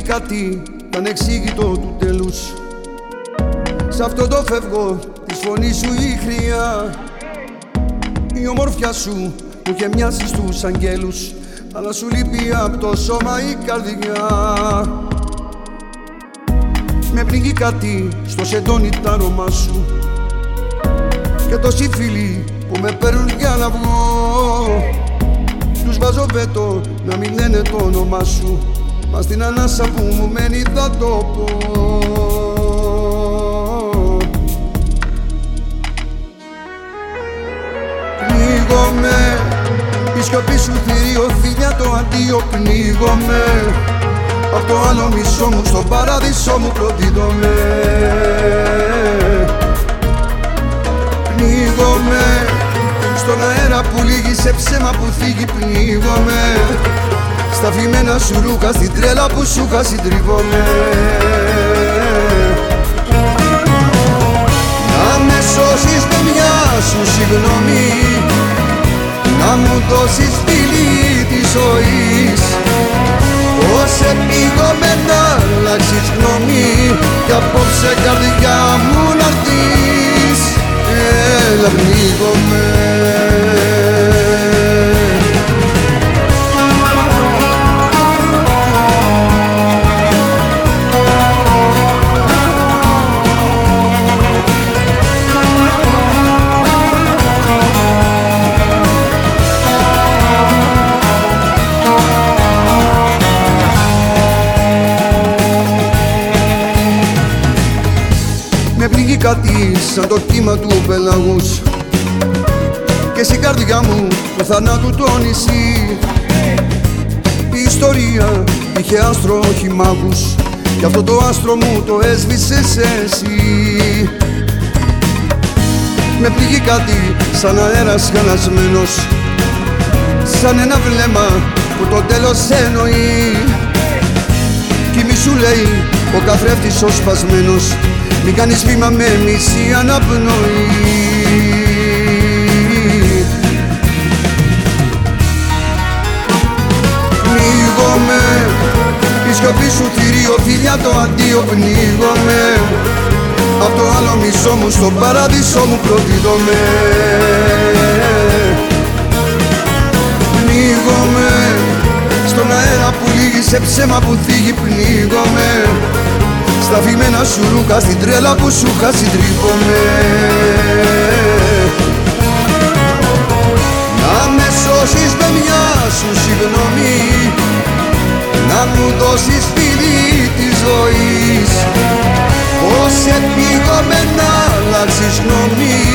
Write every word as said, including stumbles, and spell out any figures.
κάτι ανεξήγητο του τέλους. Σ' αυτό το φεύγω της φωνής σου η χρειά, η ομορφιά σου μου είχε μοιάσει στους αγγέλους, αλλά σου λείπει απ' το σώμα η καρδιά. Με πνίγει κάτι στο σεντόνι τ' άρωμά σου και τόσοι φίλοι που με παίρνουν για να βγω. Τους βάζω βέτο να μην λένε το όνομά σου, μα στην ανάσα που μου μένει θα το πω. Πνίγομαι, η σιωπή σου θηρίο, φίλια το αντίο. Πνίγομαι, απ' το άλλο μισό μου στον παράδεισό μου προδίδομαι. Πνίγομαι, στον αέρα που λύγει, σε ψέμα που θίγει. Πνίγομαι, στα φημένα σου ρούχα, στην τρέλα που σου είχα συντριβόμαι. Να με σώσεις με μια σου συγγνώμη, να μου δώσεις φίλη της ζωής. Πώς επίγομαι να αλλάξεις γνώμη κι απόψε καρδιά μου να'ρθείς. Έλα, πνίγομαι. Με πνίγει κάτι σαν το κύμα του πελαγούς και στην καρδιά μου του θανάτου το νησί. Η ιστορία είχε άστρο, όχι μάγους, κι αυτό το άστρο μου το έσβησες εσύ. Με πνίγει κάτι σαν αέρας χαλασμένος, σαν ένα βλέμμα που το τέλος εννοεί. Κι μη σου λέει ο καθρέφτης ο σπασμένος, μην κάνεις βήμα με μισή αναπνοή. Πνίγομαι, η σιωπή σου θηρίο, φίλια το αντίο. Πνίγομαι, απ' το άλλο μισό μου στον παράδεισό μου προδίδομαι. Πνίγομαι, στον αέρα που λύγει, σε ψέμα που θίγει. Πνίγομαι, στα φημένα σου ρούχα, στην τρέλα που σου είχα συντριβόμαι. Να με σώσεις με μια σου συγγνώμη, να μου δώσεις φίλη της ζωής. Πώς επίγομαι να αλλάξεις γνώμη